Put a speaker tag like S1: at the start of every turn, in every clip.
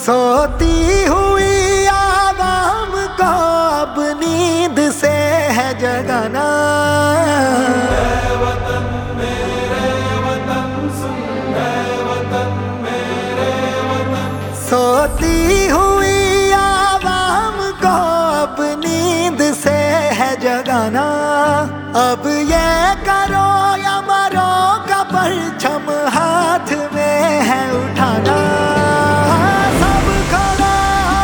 S1: सोती हुई आवाम को अब नींद से है जगाना।
S2: ऐ वतन मेरे वतन सुन, ऐ वतन मेरे वतन।
S1: सोती हुई आवाम को अब नींद से है जगाना। अब ये करो या मरो का परचम हाथ में है उठाना। सब खड़ा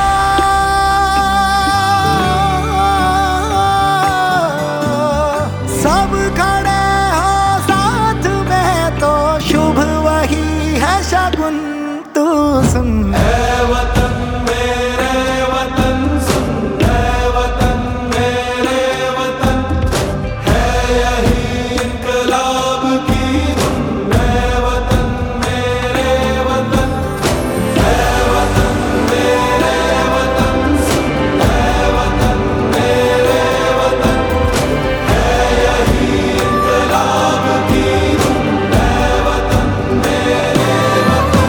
S1: सब खड़े हो साथ में तो शुभ वही है शगुन तू सुन।
S2: ऐ वतन मेरे वतन सुन, ऐ वतन मेरे वतन। है यही इनकलाब की धुन, ऐ वतन मेरे वतन। ऐ वतन मेरे वतन सुन, ऐ वतन मेरे वतन। है यही इनकलाब की धुन, ऐ वतन मेरे वतन।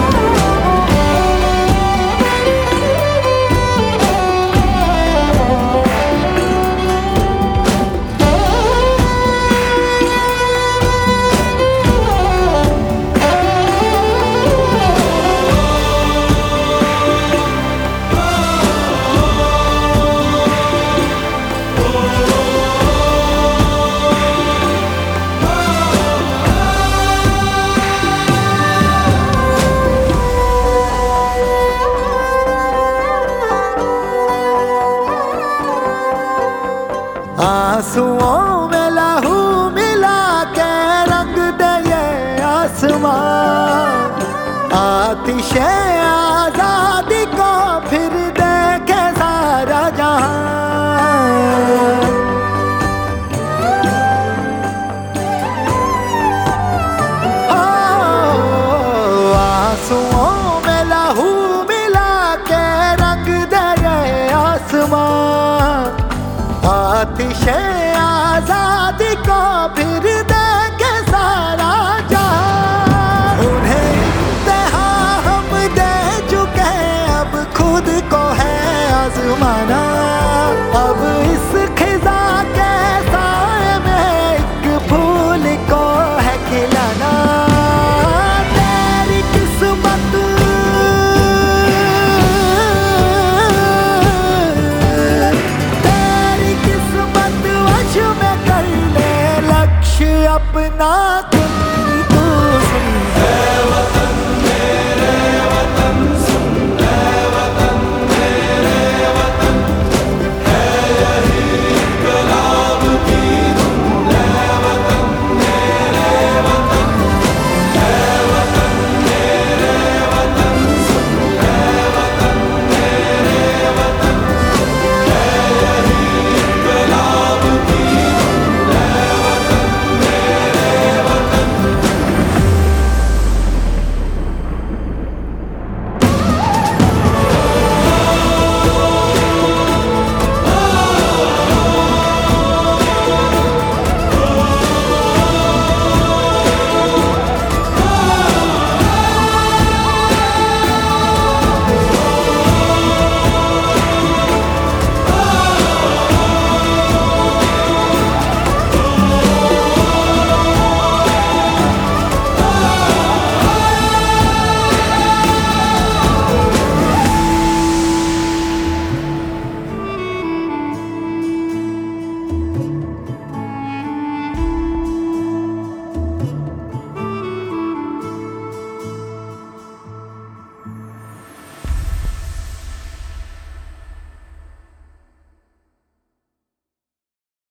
S1: आंसुओं में लहू मिला के रंग दे ये आसमां। आतिशे आजादी को फिर देखे सारा जहां। आंसुओं में लहू मिला के रंग दे ये आसमां। आतिशे आजादी को फिर